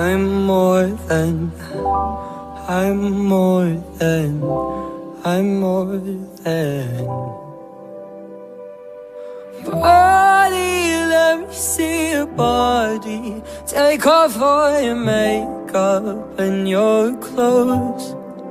I'm more than, I'm more than, I'm more than. Body, let me see your body. Take off all your makeup and your clothes.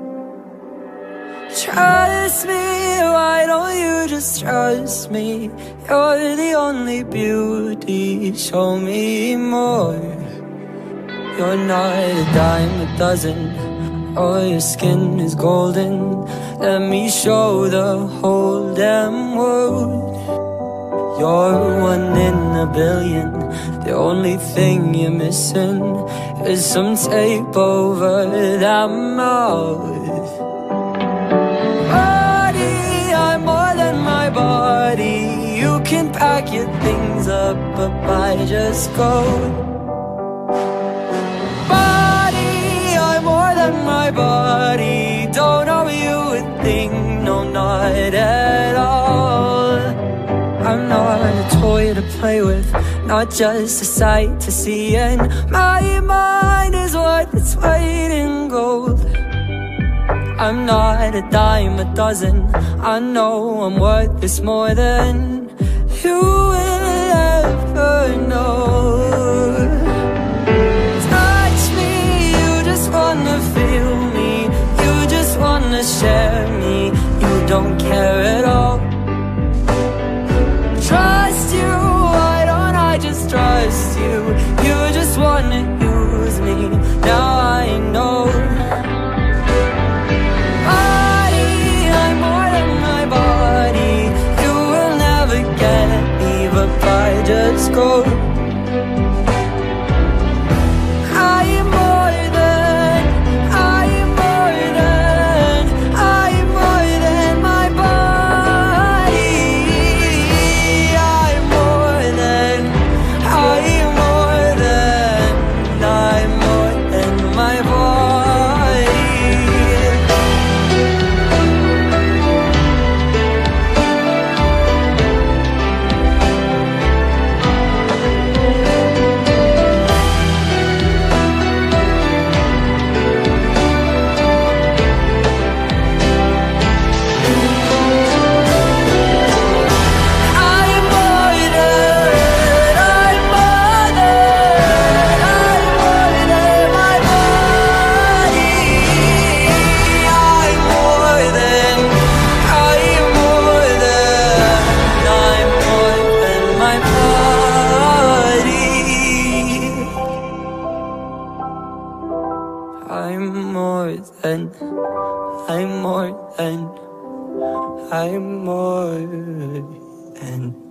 Trust me, why don't you just trust me? You're the only beauty, show me more. You're not a dime a dozen, all your skin is golden. Let me show the whole damn world. You're one in a billion, the only thing you're missing is some tape over that mouth. Body, I'm more than my body. You can pack your things up, but I just go. My body, don't owe you a thing, no, not at all. I'm not a toy to play with, not just a sight to see, and my mind is worth its weight in gold. I'm not a dime a dozen, I know I'm worth this more than you will ever know. Feel me, you just wanna share me, you don't care at all. Trust you, why don't I just trust you? You just wanna use me, now I know. Body, I'm more than my body. You will never get me, but I just go. I'm more than